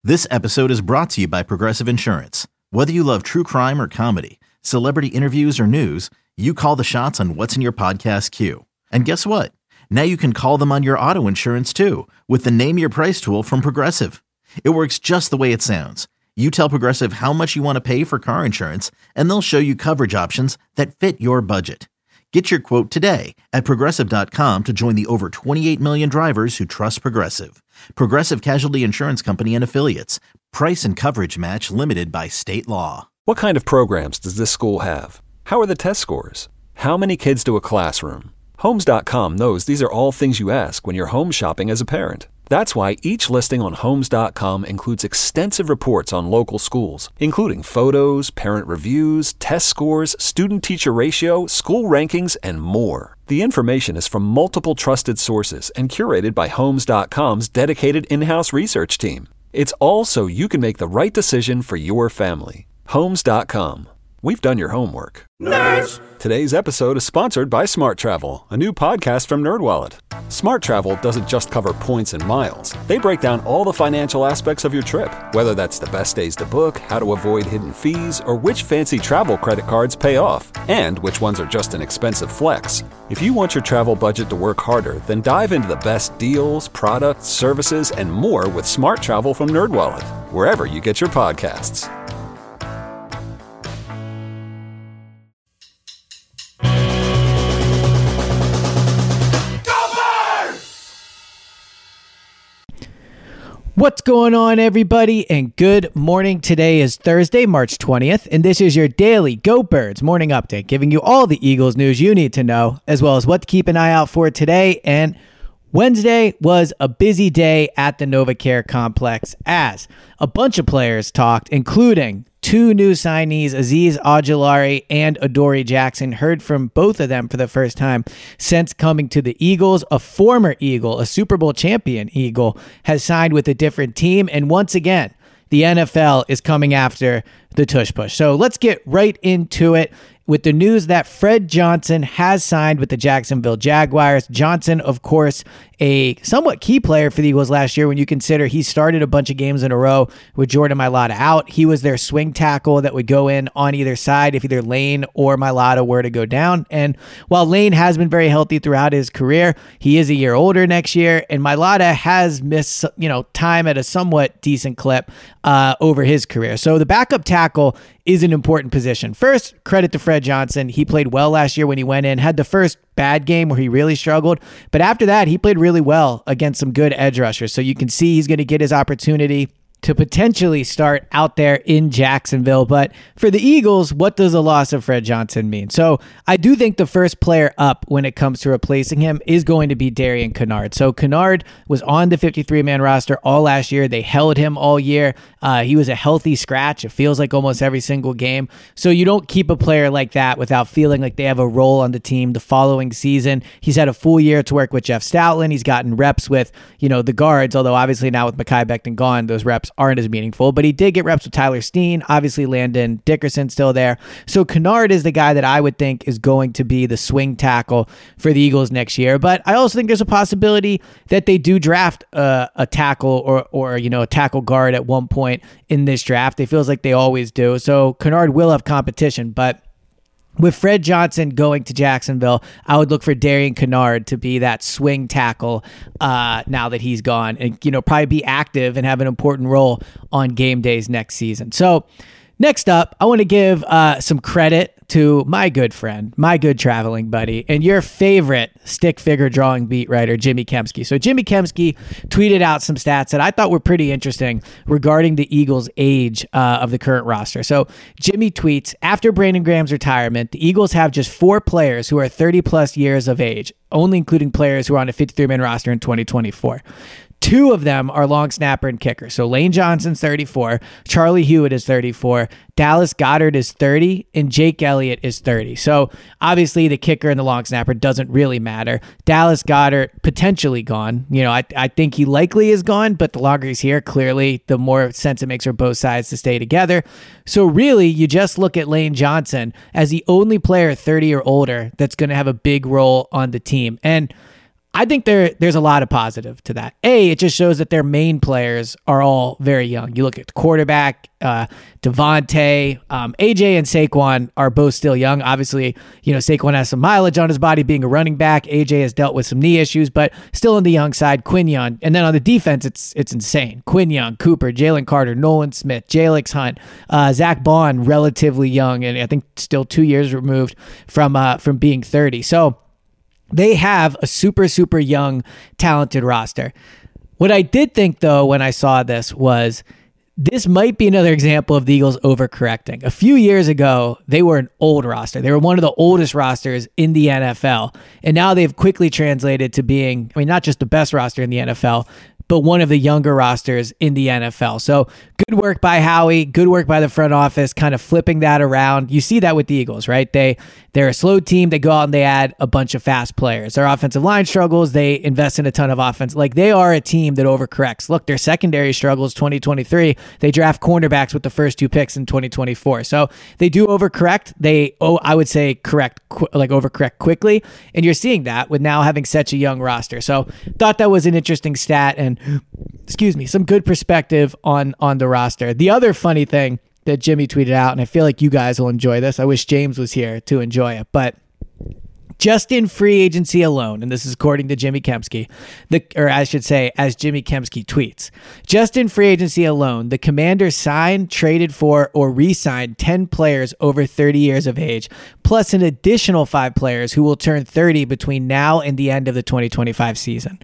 This episode is brought to you by Progressive Insurance. Whether you love true crime or comedy, celebrity interviews or news, you call the shots on what's in your podcast queue. And guess what? Now you can call them on your auto insurance too with the Name Your Price tool from Progressive. It works just the way it sounds. You tell Progressive how much you want to pay for car insurance, and they'll show you coverage options that fit your budget. Get your quote today at Progressive.com to join the over 28 million drivers who trust Progressive. Progressive Casualty Insurance Company and Affiliates. Price and coverage match limited by state law. What kind of programs does this school have? How are the test scores? How many kids do a classroom? Homes.com knows these are all things you ask when you're home shopping as a parent. That's why each listing on Homes.com includes extensive reports on local schools, including photos, parent reviews, test scores, student-teacher ratio, school rankings, and more. The information is from multiple trusted sources and curated by Homes.com's dedicated in-house research team. It's all so you can make the right decision for your family. Homes.com. We've done your homework. Nerds! Today's episode is sponsored by Smart Travel, a new podcast from NerdWallet. Smart Travel doesn't just cover points and miles. They break down all the financial aspects of your trip, whether that's the best days to book, how to avoid hidden fees, or which fancy travel credit cards pay off, and which ones are just an expensive flex. If you want your travel budget to work harder, then dive into the best deals, products, services, and more with Smart Travel from NerdWallet, wherever you get your podcasts. What's going on, everybody, and good morning. Today is Thursday, March 20th, and this is your daily Go Birds morning update, giving you all the Eagles news you need to know, as well as what to keep an eye out for today. And Wednesday was a busy day at the NovaCare complex as a bunch of players talked, including two new signees, Azeez Ojulari and Adoree Jackson. Heard from both of them for the first time since coming to the Eagles. A former Eagle, a Super Bowl champion Eagle, has signed with a different team. And once again, the NFL is coming after the tush push. So let's get right into it with the news that Fred Johnson has signed with the Jacksonville Jaguars. Johnson, of course, a somewhat key player for the Eagles last year when you consider he started a bunch of games in a row with Jordan Mailata out. He was their swing tackle that would go in on either side if either Lane or Mailata were to go down. And while Lane has been very healthy throughout his career, he is a year older next year, and Mailata has missed time at a somewhat decent clip over his career. So the backup tackle is an important position. First, credit to Fred Johnson. He played well last year when he went in, had the first bad game where he really struggled, but after that, he played really well against some good edge rushers. So you can see he's going to get his opportunity to potentially start out there in Jacksonville. But for the Eagles, what does the loss of Fred Johnson mean? So I do think the first player up when it comes to replacing him is going to be Darian Kinnard. So Kinnard was on the 53-man roster all last year. They held him all year. He was a healthy scratch. It feels like almost every single game. So you don't keep a player like that without feeling like they have a role on the team the following season. He's had a full year to work with Jeff Stoutland. He's gotten reps with, the guards, although obviously now with Mekhi Becton gone, those reps aren't as meaningful, but he did get reps with Tyler Steen. Obviously, Landon Dickerson still there. So Kinnard is the guy that I would think is going to be the swing tackle for the Eagles next year. But I also think there's a possibility that they do draft a tackle or a tackle guard at one point in this draft. It feels like they always do. So Kinnard will have competition, but with Fred Johnson going to Jacksonville, I would look for Darian Kinnard to be that swing tackle now that he's gone and, probably be active and have an important role on game days next season. So next up, I want to give some credit to my good friend, my good traveling buddy, and your favorite stick figure drawing beat writer, Jimmy Kempski. So Jimmy Kempski tweeted out some stats that I thought were pretty interesting regarding the Eagles' age of the current roster. So Jimmy tweets, after Brandon Graham's retirement, the Eagles have just 4 players who are 30 plus years of age, only including players who are on a 53-man roster in 2024. 2 of them are long snapper and kicker. So Lane Johnson's 34, Charlie Hewitt is 34, Dallas Goedert is 30, and Jake Elliott is 30. So obviously the kicker and the long snapper doesn't really matter. Dallas Goedert potentially gone. I think he likely is gone, but the longer he's here, clearly the more sense it makes for both sides to stay together. So really, you just look at Lane Johnson as the only player 30 or older that's going to have a big role on the team. And I think there's a lot of positive to that. It just shows that their main players are all very young. You look at the quarterback, Devontae, AJ and Saquon are both still young. Obviously, Saquon has some mileage on his body being a running back. AJ has dealt with some knee issues, but still on the young side. Quinyon, and then on the defense, it's insane. Quinyon, Cooper, Jalen Carter, Nolan Smith, Jalix Hunt, Zach Bond, relatively young, and I think still 2 years removed from being 30. So they have a super, super young, talented roster. What I did think, though, when I saw this was this might be another example of the Eagles overcorrecting. A few years ago, they were an old roster. They were one of the oldest rosters in the NFL. And now they've quickly translated to being, not just the best roster in the NFL, but one of the younger rosters in the NFL. So good work by Howie, good work by the front office, kind of flipping that around. You see that with the Eagles, right? They're a slow team. They go out and they add a bunch of fast players. Their offensive line struggles. They invest in a ton of offense. Like, they are a team that overcorrects. Look, their secondary struggles 2023. They draft cornerbacks with the first 2 picks in 2024. So they do overcorrect. I would say overcorrect quickly. And you're seeing that with now having such a young roster. So thought that was an interesting stat and some good perspective on the roster. The other funny thing that Jimmy tweeted out, and I feel like you guys will enjoy this. I wish James was here to enjoy it, but just in free agency alone, and this is according to Jimmy Kempski, as Jimmy Kempski tweets, just in free agency alone, the Commanders signed, traded for, or re-signed 10 players over 30 years of age, plus an additional 5 players who will turn 30 between now and the end of the 2025 season.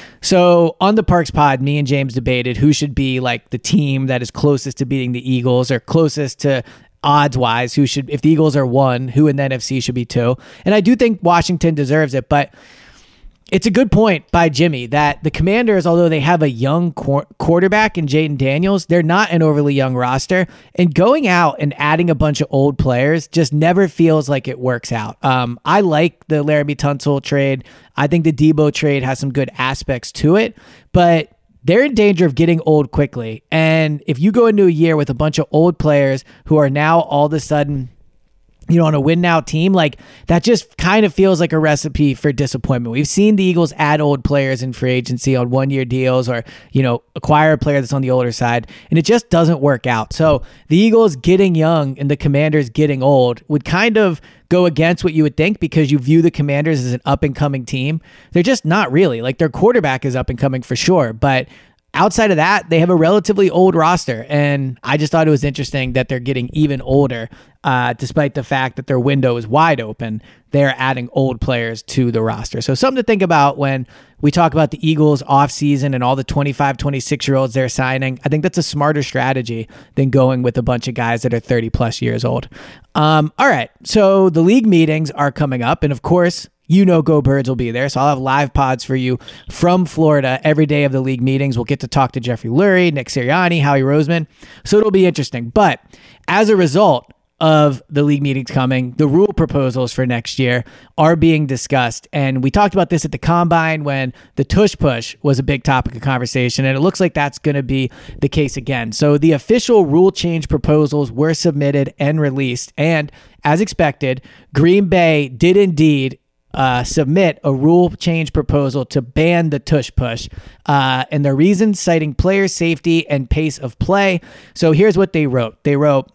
So on the Parks pod, me and James debated who should be like the team that is closest to beating the Eagles or closest to odds-wise, if the Eagles are 1, who in the NFC should be 2. And I do think Washington deserves it, but it's a good point by Jimmy that the Commanders, although they have a young quarterback in Jayden Daniels, they're not an overly young roster. And going out and adding a bunch of old players just never feels like it works out. I like the Laramie Tunsil trade. I think the Debo trade has some good aspects to it, but they're in danger of getting old quickly. And if you go into a year with a bunch of old players who are now all of a sudden, on a win now team, like that just kind of feels like a recipe for disappointment. We've seen the Eagles add old players in free agency on 1-year deals or, acquire a player that's on the older side, and it just doesn't work out. So the Eagles getting young and the Commanders getting old would kind of go against what you would think because you view the Commanders as an up-and-coming team. They're just not really. Like, their quarterback is up-and-coming for sure, but outside of that, they have a relatively old roster, and I just thought it was interesting that they're getting even older, despite the fact that their window is wide open. They're adding old players to the roster. So something to think about when we talk about the Eagles offseason and all the 25, 26-year-olds they're signing. I think that's a smarter strategy than going with a bunch of guys that are 30-plus years old. All right, so the league meetings are coming up, and of course, Go Birds will be there. So I'll have live pods for you from Florida every day of the league meetings. We'll get to talk to Jeffrey Lurie, Nick Sirianni, Howie Roseman. So it'll be interesting. But as a result of the league meetings coming, the rule proposals for next year are being discussed. And we talked about this at the Combine when the tush push was a big topic of conversation. And it looks like that's going to be the case again. So the official rule change proposals were submitted and released. And as expected, Green Bay did indeed submit a rule change proposal to ban the tush push, and the reasons citing player safety and pace of play. So here's what they wrote. They wrote,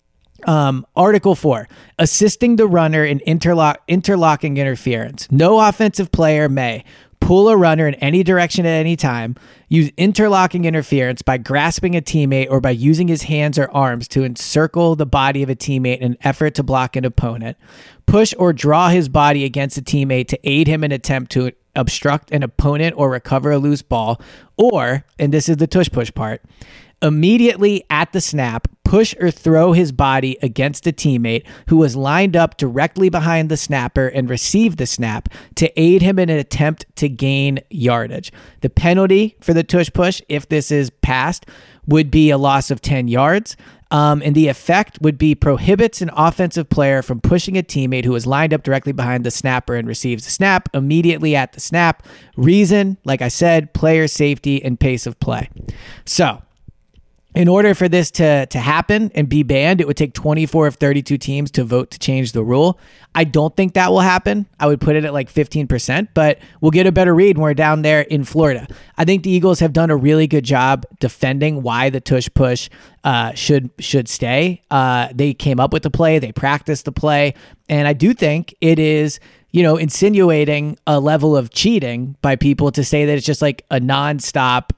Article 4, assisting the runner in interlocking interference. No offensive player may pull a runner in any direction at any time, use interlocking interference by grasping a teammate or by using his hands or arms to encircle the body of a teammate in an effort to block an opponent, push or draw his body against a teammate to aid him in an attempt to obstruct an opponent or recover a loose ball, or, and this is the tush push part, immediately at the snap, push or throw his body against a teammate who was lined up directly behind the snapper and received the snap to aid him in an attempt to gain yardage. The penalty for the tush push, if this is passed, would be a loss of 10 yards. And the effect would be prohibits an offensive player from pushing a teammate who is lined up directly behind the snapper and receives the snap immediately at the snap. Reason, like I said, player safety and pace of play. So In order for this to happen and be banned, it would take 24 of 32 teams to vote to change the rule. I don't think that will happen. I would put it at like 15%, but we'll get a better read when we're down there in Florida. I think the Eagles have done a really good job defending why the tush push should stay. They came up with the play. They practiced the play. And I do think it is, insinuating a level of cheating by people to say that it's just like a nonstop,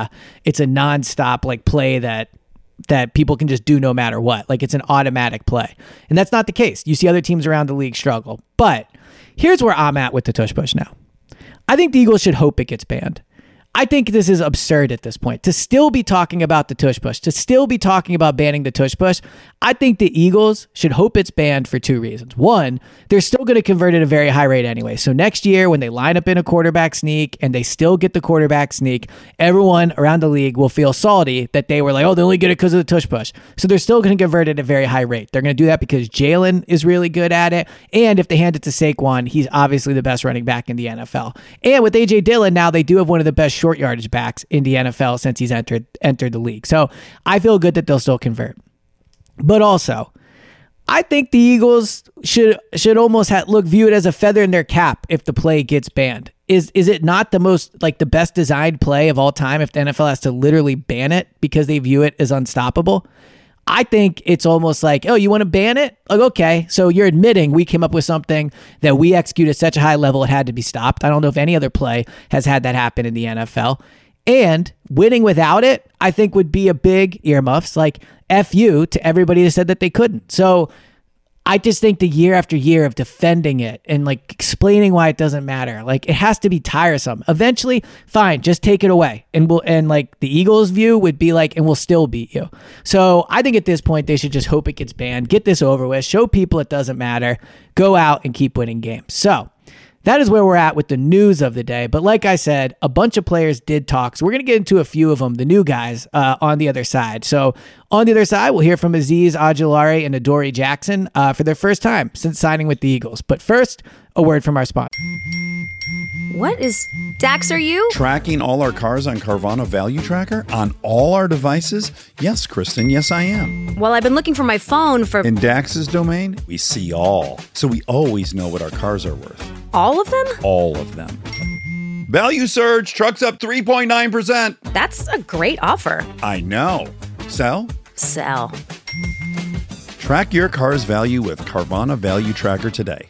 like play that people can just do no matter what. Like it's an automatic play. And that's not the case. You see other teams around the league struggle. But here's where I'm at with the tush push now. I think the Eagles should hope it gets banned. I think this is absurd at this point to still be talking about the tush push, to still be talking about banning the tush push. I think the Eagles should hope it's banned for two reasons. One, they're still going to convert at a very high rate anyway. So next year when they line up in a quarterback sneak and they still get the quarterback sneak, everyone around the league will feel salty that they were like, oh, they only get it because of the tush push. So they're still going to convert at a very high rate. They're going to do that because Jalen is really good at it. And if they hand it to Saquon, he's obviously the best running back in the NFL. And with A.J. Dillon now, they do have one of the best short yardage backs in the NFL since he's entered the league. So I feel good that they'll still convert. But also, I think the Eagles should almost view it as a feather in their cap if the play gets banned. Is it not the most, like, the best designed play of all time if the NFL has to literally ban it because they view it as unstoppable? I think it's almost like, oh, you want to ban it? Like, okay, so you're admitting we came up with something that we execute at such a high level it had to be stopped. I don't know if any other play has had that happen in the NFL. And winning without it, I think would be a big earmuffs, like F you to everybody that said that they couldn't. So I just think the year after year of defending it and like explaining why it doesn't matter, like it has to be tiresome. Eventually, fine, just take it away. And like the Eagles view would be like, and we'll still beat you. So I think at this point, they should just hope it gets banned, get this over with, show people it doesn't matter, go out and keep winning games. So that is where we're at with the news of the day. But like I said, a bunch of players did talk. So we're going to get into a few of them, the new guys on the other side. So on the other side, we'll hear from Azeez Ojulari and Adoree Jackson for their first time since signing with the Eagles. But first, a word from our sponsor. What is Dax, are you? Tracking all our cars on Carvana Value Tracker on all our devices? Yes, Kristen, yes I am. Well, I've been looking for my phone for... In Dax's domain, we see all. So we always know what our cars are worth. All of them? All of them. Value surge, trucks up 3.9%. That's a great offer. I know. Sell? Sell. Track your car's value with Carvana Value Tracker today.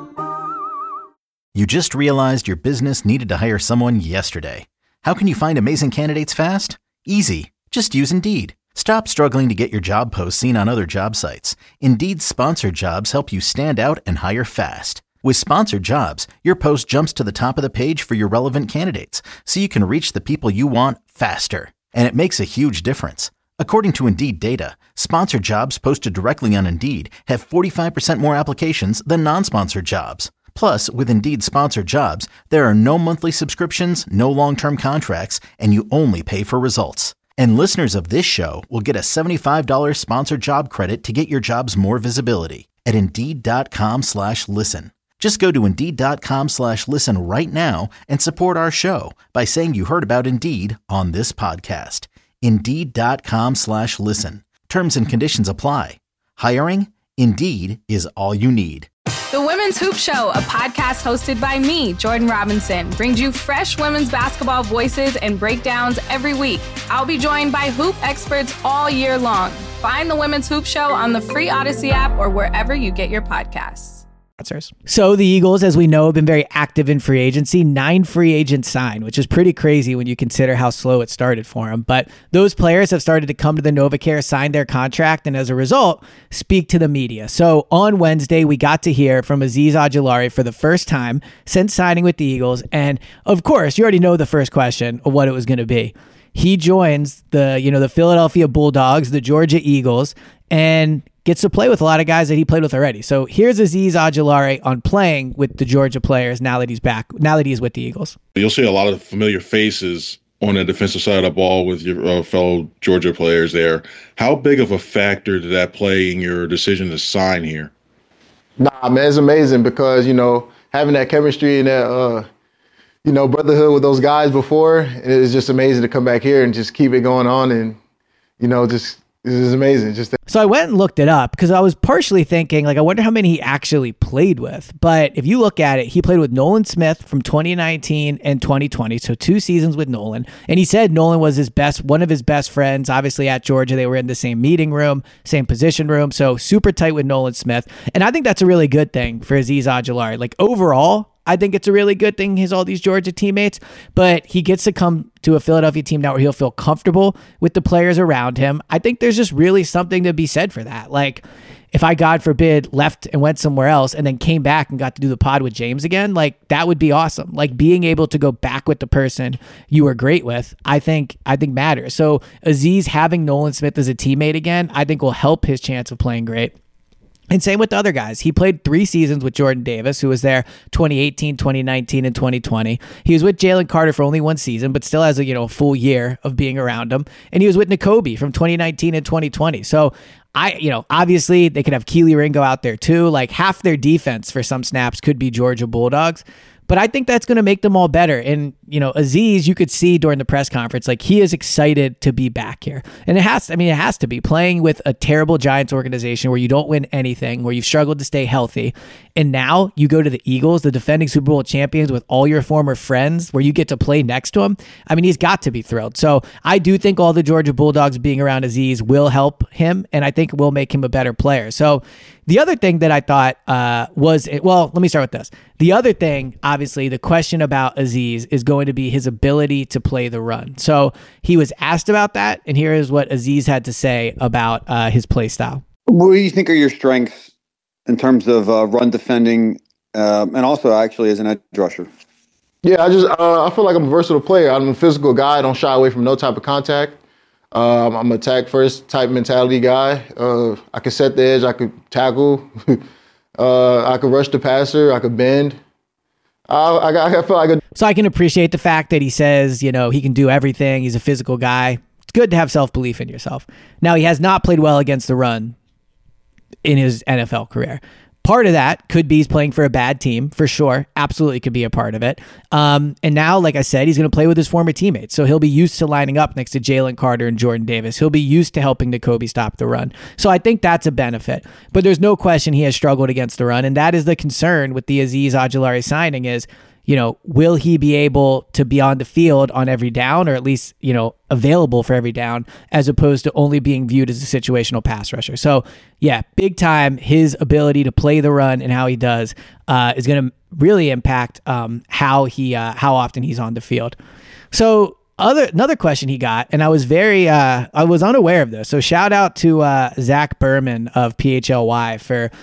You just realized your business needed to hire someone yesterday. How can you find amazing candidates fast? Easy. Just use Indeed. Stop struggling to get your job posts seen on other job sites. Indeed's sponsored jobs help you stand out and hire fast. With sponsored jobs, your post jumps to the top of the page for your relevant candidates, so you can reach the people you want faster. And it makes a huge difference. According to Indeed data, sponsored jobs posted directly on Indeed have 45% more applications than non-sponsored jobs. Plus, with Indeed sponsored jobs, there are no monthly subscriptions, no long-term contracts, and you only pay for results. And listeners of this show will get a $75 sponsored job credit to get your jobs more visibility at Indeed.com/listen. Just go to Indeed.com/listen right now and support our show by saying you heard about Indeed on this podcast. Indeed.com/listen. Terms and conditions apply. Hiring? Indeed is all you need. The Women's Hoop Show, a podcast hosted by me, Jordan Robinson, brings you fresh women's basketball voices and breakdowns every week. I'll be joined by hoop experts all year long. Find the Women's Hoop Show on the free Odyssey app or wherever you get your podcasts. So the Eagles, as we know, have been very active in free agency. 9 free agents signed, which is pretty crazy when you consider how slow it started for them. But those players have started to come to the NovaCare, sign their contract, and as a result, speak to the media. So on Wednesday, we got to hear from Azeez Ojulari for the first time since signing with the Eagles. And of course, you already know the first question of what it was going to be. He joins the Philadelphia Bulldogs, the Georgia Eagles, and gets to play with a lot of guys that he played with already. So here's Azeez Ojulari on playing with the Georgia players now that he's back, now that he's with the Eagles. You'll see a lot of familiar faces on the defensive side of the ball with your fellow Georgia players there. How big of a factor did that play in your decision to sign here? Nah, man, it's amazing because, having that chemistry and that, brotherhood with those guys before, it's just amazing to come back here and just keep it going on and, this is amazing. So I went and looked it up because I was partially thinking, like, I wonder how many he actually played with. But if you look at it, he played with Nolan Smith from 2019 and 2020. So 2 seasons with Nolan. And he said Nolan was one of his best friends. Obviously at Georgia, they were in the same meeting room, same position room. So super tight with Nolan Smith. And I think that's a really good thing for Azeez Ojulari. Like overall, I think it's a really good thing he has all these Georgia teammates, but he gets to come to a Philadelphia team now where he'll feel comfortable with the players around him. I think there's just really something to be said for that. Like if I, God forbid, left and went somewhere else and then came back and got to do the pod with James again, like that would be awesome. Like being able to go back with the person you were great with, I think matters. So Azeez having Nolan Smith as a teammate again, I think will help his chance of playing great. And same with the other guys. He played 3 seasons with Jordan Davis, who was there 2018, 2019, and 2020. He was with Jalen Carter for only 1 season, but still has a full year of being around him. And he was with Nakobe from 2019 and 2020. So obviously they could have Keely Ringo out there too. Like half their defense for some snaps could be Georgia Bulldogs. But I think that's going to make them all better. And, Azeez, you could see during the press conference, like he is excited to be back here. And it has to be playing with a terrible Giants organization where you don't win anything, where you've struggled to stay healthy. And now you go to the Eagles, the defending Super Bowl champions with all your former friends where you get to play next to him. I mean, he's got to be thrilled. So I do think all the Georgia Bulldogs being around Azeez will help him. And I think will make him a better player. So the other thing that I thought let me start with this. The other thing, obviously, the question about Azeez is going to be his ability to play the run. So he was asked about that, and here is what Azeez had to say about his play style. What do you think are your strengths in terms of run defending and also actually as an edge rusher? Yeah, I feel like I'm a versatile player. I'm a physical guy. I don't shy away from no type of contact. I'm an attack first type mentality guy. I could set the edge. I could tackle. I could rush the passer. I could bend. I feel like So I can appreciate the fact that he says, he can do everything. He's a physical guy. It's good to have self-belief in yourself. Now, he has not played well against the run in his NFL career. Part of that could be he's playing for a bad team, for sure. Absolutely could be a part of it. And now, like I said, he's going to play with his former teammates. So he'll be used to lining up next to Jalen Carter and Jordan Davis. He'll be used to helping Nakobe stop the run. So I think that's a benefit. But there's no question he has struggled against the run. And that is the concern with the Azeez Ojulari signing is, will he be able to be on the field on every down or at least, available for every down as opposed to only being viewed as a situational pass rusher. So yeah, big time. His ability to play the run and how he does is going to really impact how often he's on the field. So another question he got, and I was I was unaware of this. So shout out to Zach Berman of PHLY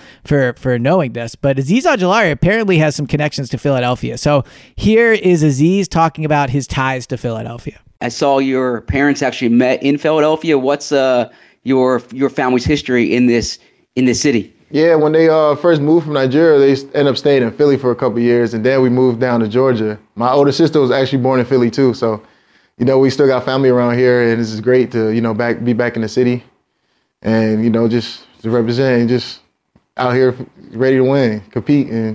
for knowing this. But Azeez Ojulari apparently has some connections to Philadelphia. So here is Azeez talking about his ties to Philadelphia. I saw your parents actually met in Philadelphia. What's your family's history in this city? Yeah, when they first moved from Nigeria, they ended up staying in Philly for a couple of years, and then we moved down to Georgia. My older sister was actually born in Philly too, so we still got family around here, and this is great to be back in the city, and just to represent, and just out here ready to win, compete, and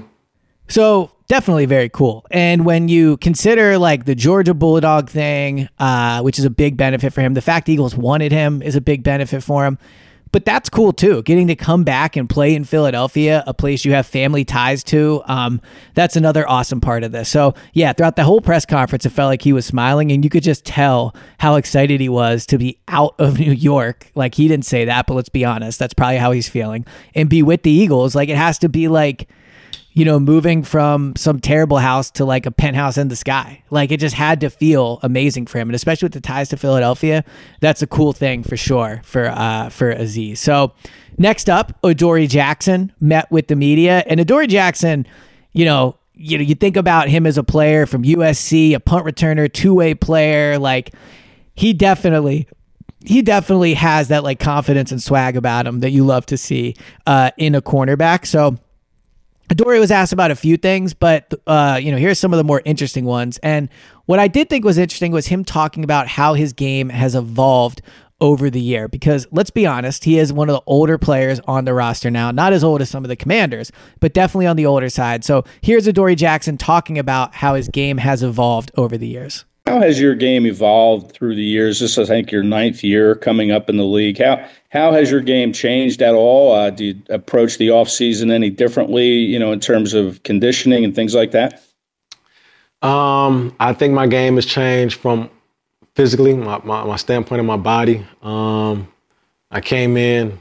so definitely very cool. And when you consider like the Georgia Bulldog thing, which is a big benefit for him, the fact the Eagles wanted him is a big benefit for him. But that's cool too, getting to come back and play in Philadelphia, a place you have family ties to. That's another awesome part of this. So yeah, throughout the whole press conference, it felt like he was smiling and you could just tell how excited he was to be out of New York. Like he didn't say that, but let's be honest, that's probably how he's feeling. And be with the Eagles. Like it has to be like, moving from some terrible house to like a penthouse in the sky. Like it just had to feel amazing for him. And especially with the ties to Philadelphia, that's a cool thing for sure for Azeez. So next up, Adoree Jackson met with the media. And Adoree Jackson, you think about him as a player from USC, a punt returner, two-way player. Like he definitely has that like confidence and swag about him that you love to see in a cornerback. So Adoree was asked about a few things, but here's some of the more interesting ones. And what I did think was interesting was him talking about how his game has evolved over the year. Because let's be honest, he is one of the older players on the roster now. Not as old as some of the Commanders, but definitely on the older side. So here's Adoree Jackson talking about how his game has evolved over the years. How has your game evolved through the years? This is, I think, your 9th year coming up in the league. How has your game changed at all? Do you approach the offseason any differently, in terms of conditioning and things like that? I think my game has changed from physically, my standpoint of my body. I came in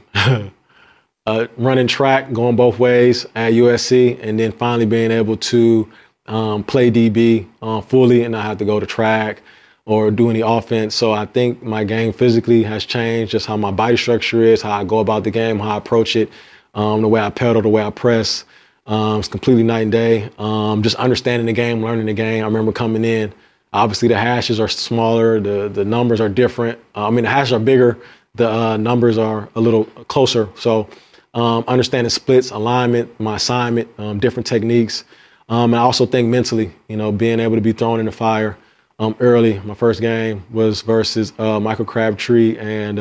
running track, going both ways at USC, and then finally being able to play DB fully and not have to go to track or do any offense. So I think my game physically has changed, just how my body structure is, how I go about the game, how I approach it, the way I pedal, the way I press. It's completely night and day. Just understanding the game, learning the game. I remember coming in, obviously the hashes are smaller, the numbers are different. The hashes are bigger, the numbers are a little closer. So understanding splits, alignment, my assignment, different techniques. I also think mentally, being able to be thrown in the fire early. My first game was versus Michael Crabtree and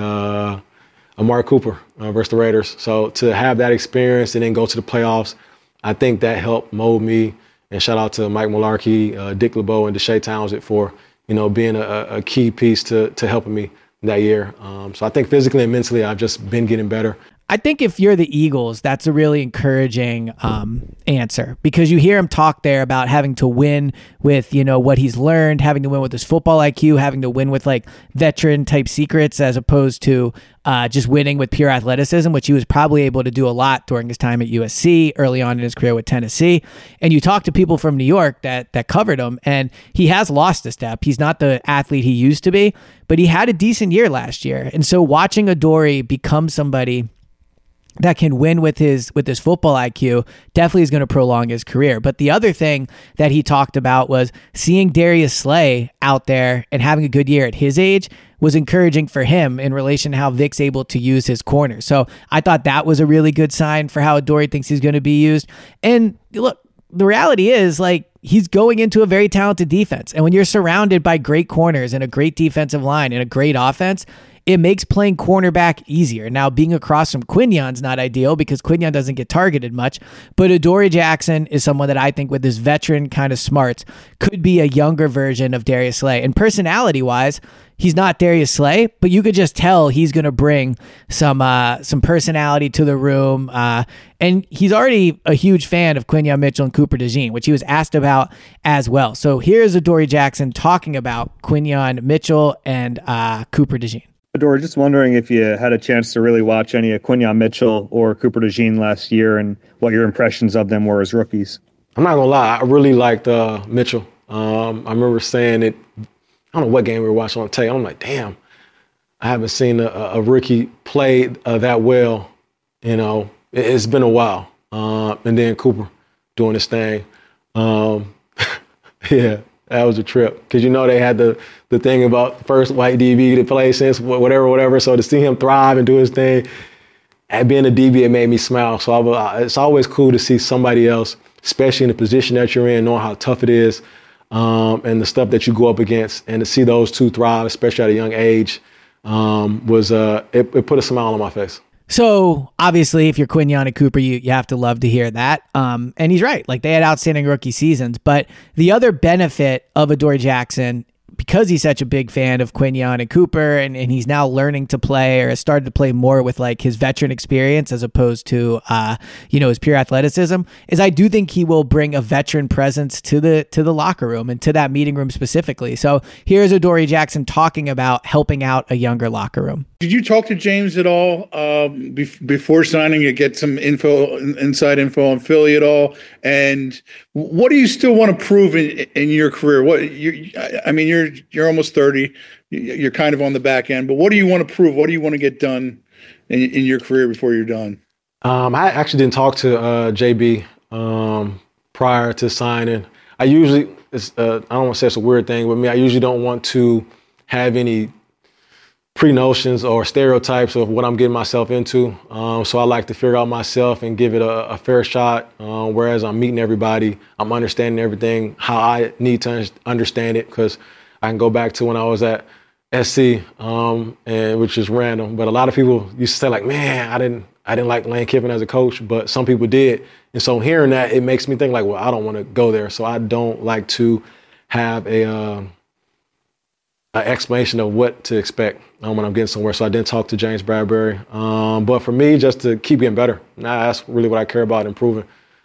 Amari Cooper versus the Raiders. So to have that experience and then go to the playoffs, I think that helped mold me. And shout out to Mike Mularkey, Dick LeBeau, and Deshae Townsend for, being a key piece to helping me that year. So I think physically and mentally, I've just been getting better. I think if you're the Eagles, that's a really encouraging answer, because you hear him talk there about having to win with, what he's learned, having to win with his football IQ, having to win with like veteran type secrets, as opposed to just winning with pure athleticism, which he was probably able to do a lot during his time at USC, early on in his career with Tennessee. And you talk to people from New York that covered him, and he has lost a step. He's not the athlete he used to be, but he had a decent year last year. And so watching Adoree become somebody that can win with his football IQ definitely is going to prolong his career. But the other thing that he talked about was seeing Darius Slay out there and having a good year at his age was encouraging for him in relation to how Vic's able to use his corner. So I thought that was a really good sign for how Adoree thinks he's going to be used. And look, the reality is, like, he's going into a very talented defense. And when you're surrounded by great corners and a great defensive line and a great offense, it makes playing cornerback easier. Now, being across from Quignon's not ideal because Quignon doesn't get targeted much, but Adoree Jackson is someone that I think with his veteran kind of smarts could be a younger version of Darius Slay. And personality-wise, he's not Darius Slay, but you could just tell he's going to bring some personality to the room. And he's already a huge fan of Quinyon Mitchell and Cooper DeJean, which he was asked about as well. So here's Adoree Jackson talking about Quinyon Mitchell and Cooper DeJean. Adoree, just wondering if you had a chance to really watch any of Quinyon Mitchell or Cooper DeJean last year and what your impressions of them were as rookies. I'm not going to lie. I really liked Mitchell. I remember saying it, I don't know what game we were watching on tape. I'm like, damn, I haven't seen a rookie play that well. It's been a while. And then Cooper doing his thing. Yeah. That was a trip because, they had the thing about first white DB to play since whatever. So to see him thrive and do his thing, at being a DB, it made me smile. So it's always cool to see somebody else, especially in the position that you're in, knowing how tough it is and the stuff that you go up against. And to see those two thrive, especially at a young age, it put a smile on my face. So obviously, if you're Quinyon and Cooper, you have to love to hear that. And he's right. Like, they had outstanding rookie seasons. But the other benefit of Adoree Jackson, because he's such a big fan of Quinyon and Cooper, and he's now learning to play or has started to play more with like his veteran experience as opposed to his pure athleticism, is I do think he will bring a veteran presence to the locker room and to that meeting room specifically. So here's Adoree Jackson talking about helping out a younger locker room. Did you talk to James at all before signing to get some inside info on Philly at all? And what do you still want to prove in your career? You're almost 30. You're kind of on the back end, but what do you want to prove? What do you want to get done in your career before you're done? I actually didn't talk to JB prior to signing. I usually, I don't want to say it's a weird thing with me. I usually don't want to have any pre-notions or stereotypes of what I'm getting myself into. So I like to figure out myself and give it a fair shot. Whereas I'm meeting everybody, I'm understanding everything, how I need to understand it, because I can go back to when I was at SC, and which is random. But a lot of people used to say like, man, I didn't like Lane Kiffin as a coach, but some people did. And so hearing that, it makes me think like, well, I don't want to go there. So I don't like to have a explanation of what to expect when I'm getting somewhere. So I didn't talk to James Bradberry. But for me, just to keep getting better. Now that's really what I care about, improving.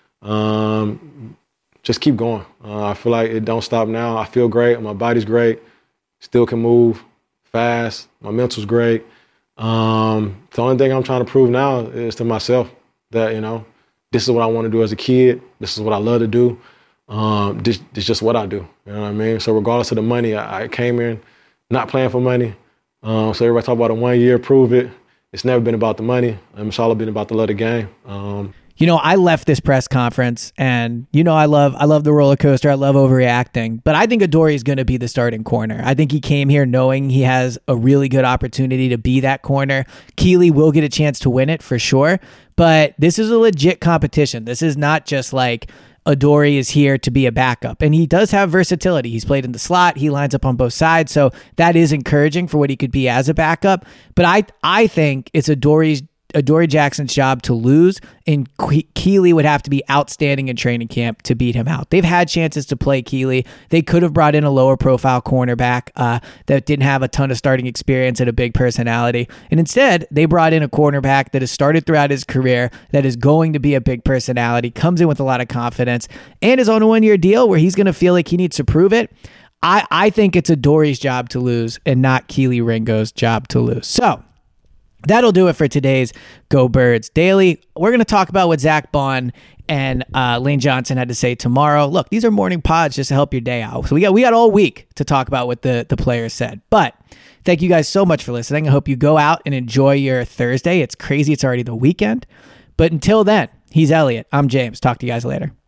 Just keep going. I feel like it don't stop now. I feel great. My body's great. Still can move fast. My mental's great. The only thing I'm trying to prove now is to myself that, this is what I want to do as a kid. This is what I love to do. This is just what I do. You know what I mean? So regardless of the money, I came in not playing for money. So everybody talk about a 1 year, prove it. It's never been about the money. It's all been about the love of the game. I left this press conference and, I love the roller coaster. I love overreacting, but I think Adoree is going to be the starting corner. I think he came here knowing he has a really good opportunity to be that corner. Keely will get a chance to win it for sure, but this is a legit competition. This is not just like Adoree is here to be a backup, and he does have versatility. He's played in the slot. He lines up on both sides. So that is encouraging for what he could be as a backup. But I think it's Adoree Jackson's job to lose, and Keely would have to be outstanding in training camp to beat him out. They've had chances to play Keely. They could have brought in a lower profile cornerback that didn't have a ton of starting experience and a big personality. And instead, they brought in a cornerback that has started throughout his career, that is going to be a big personality, comes in with a lot of confidence, and is on a 1 year deal where he's going to feel like he needs to prove it. I think it's Adoree's job to lose and not Kelee Ringo's job to lose. So that'll do it for today's Go Birds Daily. We're going to talk about what Zach Bond and Lane Johnson had to say tomorrow. Look, these are morning pods just to help your day out. So we got all week to talk about what the players said. But thank you guys so much for listening. I hope you go out and enjoy your Thursday. It's crazy. It's already the weekend. But until then, he's Elliot. I'm James. Talk to you guys later.